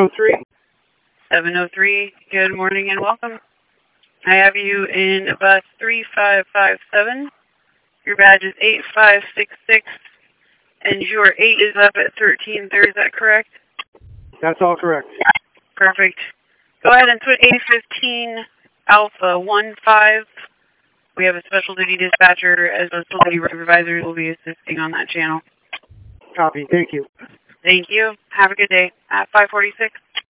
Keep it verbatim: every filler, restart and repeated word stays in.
oh three. seven oh three, good morning and welcome. I have you in bus three five five seven. Your badge is eight five six six, and your eight is up at thirteen thirty, is that correct? That's all correct. Perfect. Go ahead and put eight fifteen Alpha one five. We have a special duty dispatcher as well as duty supervisors will be assisting on that channel. Copy. Thank you. Thank you. Have a good day. At five forty-six.